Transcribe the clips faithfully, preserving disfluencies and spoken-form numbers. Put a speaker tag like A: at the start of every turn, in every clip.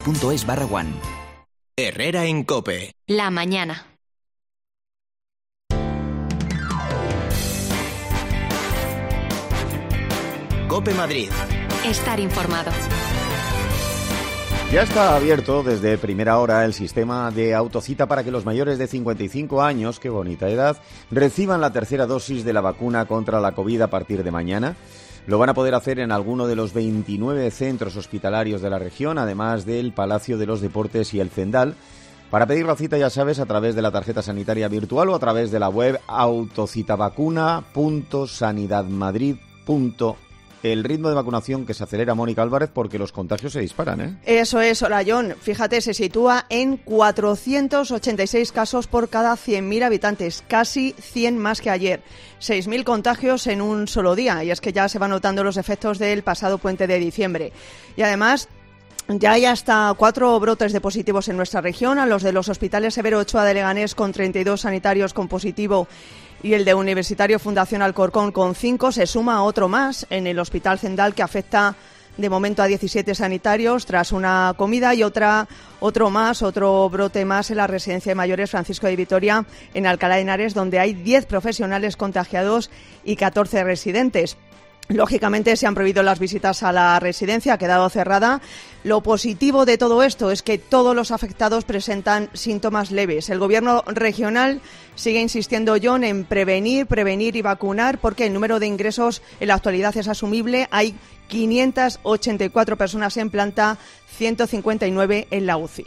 A: punto es barra one.
B: Herrera en COPE.
C: La mañana.
B: COPE Madrid.
C: Estar informado.
D: Ya está abierto desde primera hora el sistema de autocita para que los mayores de cincuenta y cinco años, qué bonita edad, reciban la tercera dosis de la vacuna contra la COVID a partir de mañana. Lo van a poder hacer en alguno de los veintinueve centros hospitalarios de la región, además del Palacio de los Deportes y el Zendal. Para pedir la cita, ya sabes, a través de la tarjeta sanitaria virtual o a través de la web autocitavacuna punto sanidadmadrid punto es. El ritmo de vacunación que se acelera, Mónica Álvarez, porque los contagios se disparan, ¿eh?
E: Eso es, hola John. Fíjate, se sitúa en cuatrocientos ochenta y seis casos por cada cien mil habitantes, casi cien más que ayer. seis mil contagios en un solo día, y es que ya se van notando los efectos del pasado puente de diciembre. Y además, ya hay hasta cuatro brotes de positivos en nuestra región, a los de los hospitales Severo Ochoa de Leganés con treinta y dos sanitarios con positivo y el de Universitario Fundación Alcorcón con cinco, se suma otro más en el Hospital Zendal que afecta de momento a diecisiete sanitarios tras una comida y otra otro más, otro brote más en la residencia de mayores Francisco de Vitoria en Alcalá de Henares, donde hay diez profesionales contagiados y catorce residentes. Lógicamente se han prohibido las visitas a la residencia, ha quedado cerrada. Lo positivo de todo esto es que todos los afectados presentan síntomas leves. El Gobierno regional sigue insistiendo, John, en prevenir, prevenir y vacunar, porque el número de ingresos en la actualidad es asumible. Hay quinientas ochenta y cuatro personas en planta, ciento cincuenta y nueve en la U C I.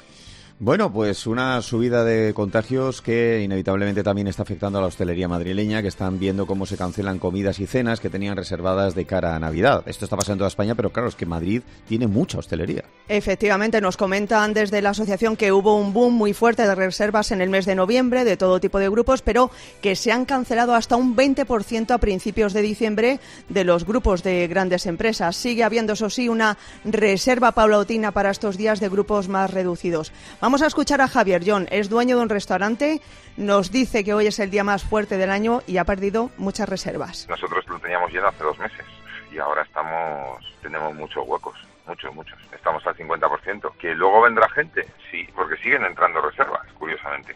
D: Bueno, pues una subida de contagios que inevitablemente también está afectando a la hostelería madrileña, que están viendo cómo se cancelan comidas y cenas que tenían reservadas de cara a Navidad. Esto está pasando en toda España, pero claro, es que Madrid tiene mucha hostelería.
E: Efectivamente, nos comentan desde la asociación que hubo un boom muy fuerte de reservas en el mes de noviembre de todo tipo de grupos, pero que se han cancelado hasta un veinte por ciento a principios de diciembre de los grupos de grandes empresas. Sigue habiendo, eso sí, una reserva paulatina para estos días de grupos más reducidos. Vamos a escuchar a Javier, John, es dueño de un restaurante, nos dice que hoy es el día más fuerte del año y ha perdido muchas reservas.
F: Nosotros lo teníamos lleno hace dos meses y ahora estamos tenemos muchos huecos, muchos, muchos. Estamos al cincuenta por ciento. ¿Que luego vendrá gente? Sí, porque siguen entrando reservas, curiosamente.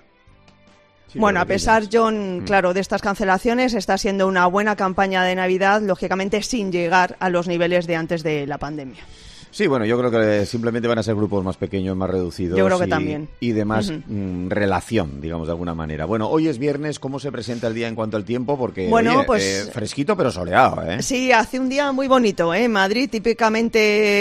E: Sí, bueno, a pesar, John, claro, de estas cancelaciones, está siendo una buena campaña de Navidad, lógicamente sin llegar a los niveles de antes de la pandemia.
D: Sí, bueno, yo creo que simplemente van a ser grupos más pequeños, más reducidos.
E: Yo creo que
D: y,
E: también.
D: Y de más
E: uh-huh.
D: mm, relación, digamos, de alguna manera. Bueno, hoy es viernes, ¿cómo se presenta el día en cuanto al tiempo? Porque,
E: bueno,
D: oye,
E: pues,
D: eh, fresquito pero soleado, ¿eh?
E: Sí, hace un día muy bonito, ¿eh? Madrid, típicamente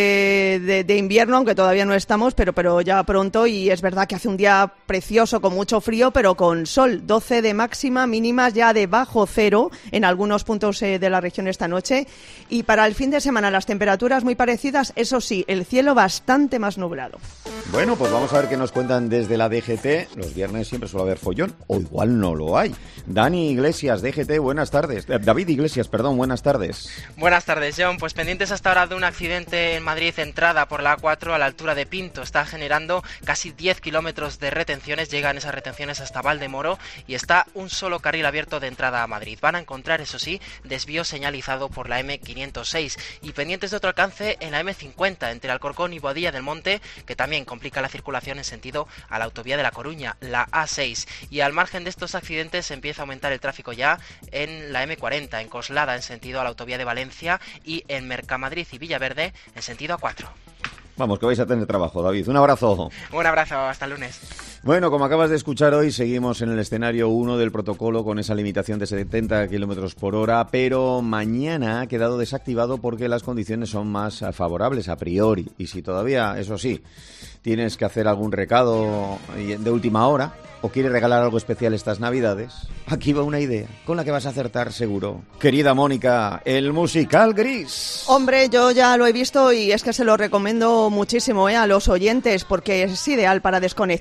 E: de, de invierno, aunque todavía no estamos, pero, pero ya pronto. Y es verdad que hace un día precioso, con mucho frío, pero con sol. doce de máxima, mínimas ya de bajo cero en algunos puntos eh, de la región esta noche. Y para el fin de semana las temperaturas muy parecidas, eso sí, el cielo bastante más nublado.
D: Bueno, pues vamos a ver qué nos cuentan desde la D G T. Los viernes siempre suele haber follón, o igual no lo hay. Dani Iglesias, D G T, buenas tardes. Eh, David Iglesias, perdón, buenas tardes.
G: Buenas tardes, John. Pues pendientes hasta ahora de un accidente en Madrid, entrada por la A cuatro a la altura de Pinto. Está generando casi diez kilómetros de retenciones, llegan esas retenciones hasta Valdemoro y está un solo carril abierto de entrada a Madrid. Van a encontrar, eso sí, desvío señalizado por la M quinientos seis y pendientes de otro alcance en la M cincuenta, entre Alcorcón y Boadilla del Monte, que también complica la circulación en sentido a la autovía de La Coruña, la A seis. Y al margen de estos accidentes empieza a aumentar el tráfico ya en la M cuarenta, en Coslada en sentido a la autovía de Valencia y en Mercamadrid y Villaverde en sentido A cuatro.
D: Vamos, que vais a tener trabajo, David. Un abrazo.
G: Un abrazo, hasta el lunes.
D: Bueno, como acabas de escuchar hoy, seguimos en el escenario uno del protocolo con esa limitación de setenta kilómetros por hora, pero mañana ha quedado desactivado porque las condiciones son más favorables a priori. Y si todavía, eso sí, tienes que hacer algún recado de última hora o quieres regalar algo especial estas Navidades, aquí va una idea con la que vas a acertar seguro. Querida Mónica, el musical Gris.
E: Hombre, yo ya lo he visto y es que se lo recomiendo muchísimo, ¿eh? a los oyentes, porque es ideal para desconectar, para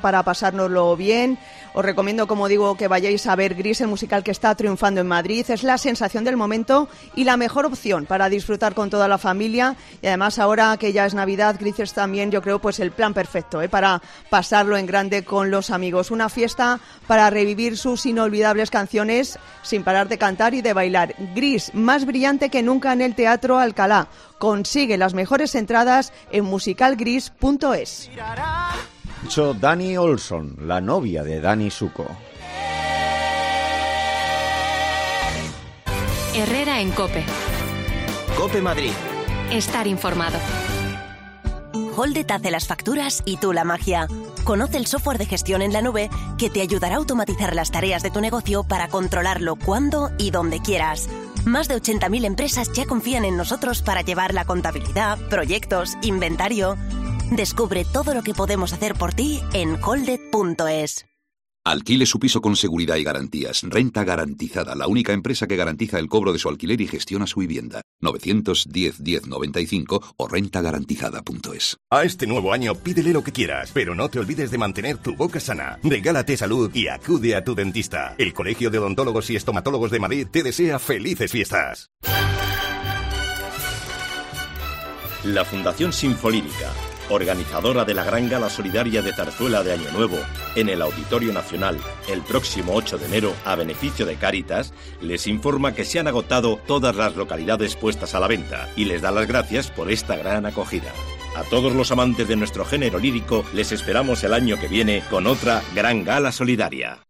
E: para pasárnoslo bien. Os recomiendo, como digo, que vayáis a ver Gris, el musical que está triunfando en Madrid. Es la sensación del momento y la mejor opción para disfrutar con toda la familia. Y además, ahora que ya es Navidad, Gris es también, yo creo, pues el plan perfecto, ¿eh? Para pasarlo en grande con los amigos. Una fiesta para revivir sus inolvidables canciones sin parar de cantar y de bailar. Gris, más brillante que nunca en el Teatro Alcalá. Consigue las mejores entradas en musicalgris punto es.
D: Dicho Dani Olson, la novia de Dani Suco.
C: Herrera en COPE.
B: COPE Madrid.
C: Estar informado.
A: Holded hace las facturas y tú la magia. Conoce el software de gestión en la nube que te ayudará a automatizar las tareas de tu negocio para controlarlo cuando y donde quieras. Más de ochenta mil empresas ya confían en nosotros para llevar la contabilidad, proyectos, inventario. Descubre todo lo que podemos hacer por ti en holded punto es.
H: Alquile su piso con seguridad y garantías. Renta Garantizada, la única empresa que garantiza el cobro de su alquiler y gestiona su vivienda. novecientos diez diez noventa y cinco o renta garantizada punto es.
I: A este nuevo año pídele lo que quieras, pero no te olvides de mantener tu boca sana. Regálate salud y acude a tu dentista. El Colegio de Odontólogos y Estomatólogos de Madrid te desea felices fiestas.
J: La Fundación Sinfolírica, organizadora de la Gran Gala Solidaria de Zarzuela de Año Nuevo, en el Auditorio Nacional, el próximo ocho de enero, a beneficio de Cáritas, les informa que se han agotado todas las localidades puestas a la venta y les da las gracias por esta gran acogida. A todos los amantes de nuestro género lírico, les esperamos el año que viene con otra Gran Gala Solidaria.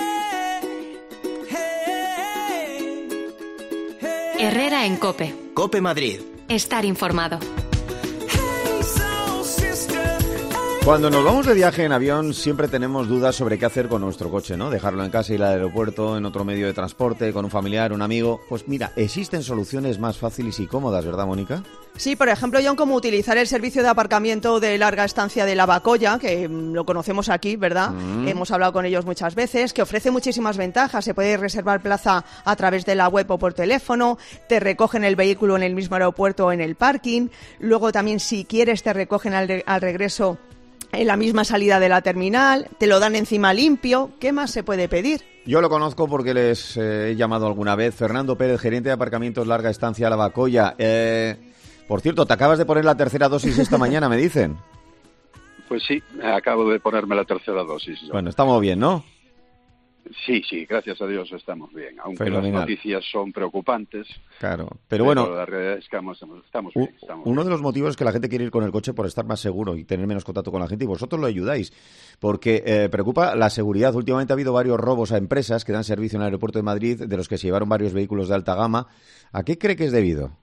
C: Herrera en COPE.
B: COPE Madrid.
C: Estar informado.
D: Cuando nos vamos de viaje en avión siempre tenemos dudas sobre qué hacer con nuestro coche, ¿no? Dejarlo en casa, ir al aeropuerto, en otro medio de transporte, con un familiar, un amigo. Pues mira, existen soluciones más fáciles y cómodas, ¿verdad, Mónica?
E: Sí, por ejemplo, John, como utilizar el servicio de aparcamiento de larga estancia de Lavacolla, que mm, lo conocemos aquí, ¿verdad? Mm. Hemos hablado con ellos muchas veces, que ofrece muchísimas ventajas. Se puede reservar plaza a través de la web o por teléfono, te recogen el vehículo en el mismo aeropuerto o en el parking. Luego también, si quieres, te recogen al, re- al regreso en la misma salida de la terminal, te lo dan encima limpio. ¿Qué más se puede pedir?
D: Yo lo conozco porque les eh, he llamado alguna vez. Fernando Pérez, gerente de aparcamientos larga estancia Lavacolla. Eh, por cierto, te acabas de poner la tercera dosis esta mañana, me dicen.
K: Pues sí, acabo de ponerme la tercera dosis.
D: Bueno, estamos bien, ¿no?
K: Sí, sí, gracias a Dios estamos bien, aunque
D: Fenomenal.
K: Las noticias son preocupantes.
D: Claro, pero, pero bueno,
K: la realidad es que estamos, estamos bien. Estamos
D: uno
K: bien.
D: de los motivos es que la gente quiere ir con el coche por estar más seguro y tener menos contacto con la gente, y vosotros lo ayudáis, porque eh, preocupa la seguridad. Últimamente ha habido varios robos a empresas que dan servicio en el aeropuerto de Madrid, de los que se llevaron varios vehículos de alta gama. ¿A qué cree que es debido?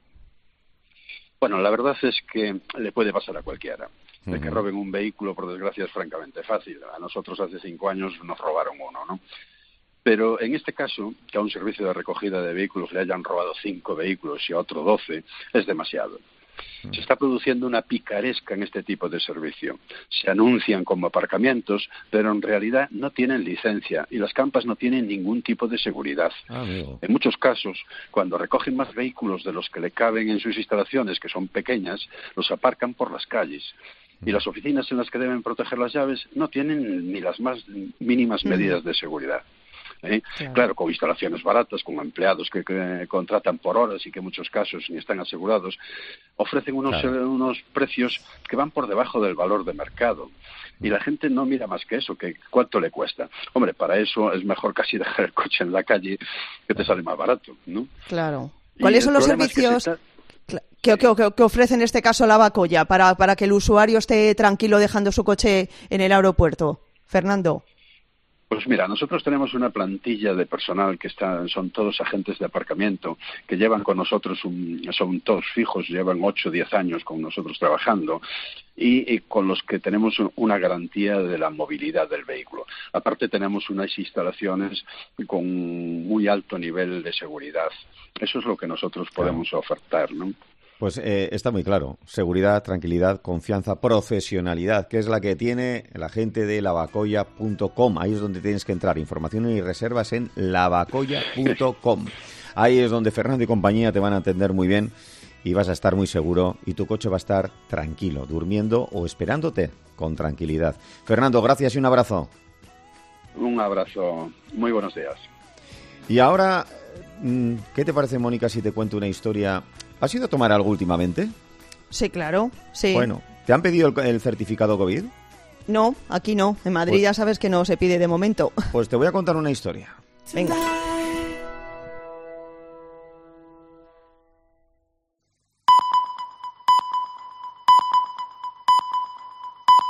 K: Bueno, la verdad es que le puede pasar a cualquiera. De que roben un vehículo, por desgracia, es francamente fácil. A nosotros hace cinco años nos robaron uno, ¿no? Pero en este caso, que a un servicio de recogida de vehículos le hayan robado cinco vehículos y a otro doce, es demasiado. Se está produciendo una picaresca en este tipo de servicio. Se anuncian como aparcamientos, pero en realidad no tienen licencia y las campas no tienen ningún tipo de seguridad.
D: Ah,
K: en muchos casos, cuando recogen más vehículos de los que le caben en sus instalaciones, que son pequeñas, los aparcan por las calles. Y las oficinas en las que deben proteger las llaves no tienen ni las más mínimas medidas de seguridad. ¿Eh? Claro. claro, con instalaciones baratas, con empleados que, que contratan por horas y que en muchos casos ni están asegurados, ofrecen unos, claro. eh, unos precios que van por debajo del valor de mercado. Y la gente no mira más que eso, que cuánto le cuesta. Hombre, para eso es mejor casi dejar el coche en la calle, que te sale más barato, ¿no?
E: Claro. ¿Cuáles son los servicios que, está... que, que, que, que ofrece en este caso Lavacolla para, para que el usuario esté tranquilo dejando su coche en el aeropuerto? Fernando.
K: Pues mira, nosotros tenemos una plantilla de personal que está, son todos agentes de aparcamiento, que llevan con nosotros, un, son todos fijos, llevan ocho o diez años con nosotros trabajando y, y con los que tenemos una garantía de la movilidad del vehículo. Aparte tenemos unas instalaciones con muy alto nivel de seguridad. Eso es lo que nosotros podemos claro. ofertar, ¿no?
D: Pues eh, está muy claro. Seguridad, tranquilidad, confianza, profesionalidad, que es la que tiene la gente de lavacolla punto com. Ahí es donde tienes que entrar. Información y reservas en lavacolla punto com. Ahí es donde Fernando y compañía te van a atender muy bien y vas a estar muy seguro y tu coche va a estar tranquilo, durmiendo o esperándote con tranquilidad. Fernando, gracias y un abrazo.
K: Un abrazo. Muy buenos días.
D: Y ahora, ¿qué te parece, Mónica, si te cuento una historia? ¿Has ido a tomar algo últimamente?
E: Sí, claro, sí.
D: Bueno, ¿te han pedido el, el certificado COVID?
E: No, aquí no. En Madrid
D: Pues-
E: ya sabes que no se pide de momento.
D: Pues te voy a contar una historia.
E: Venga.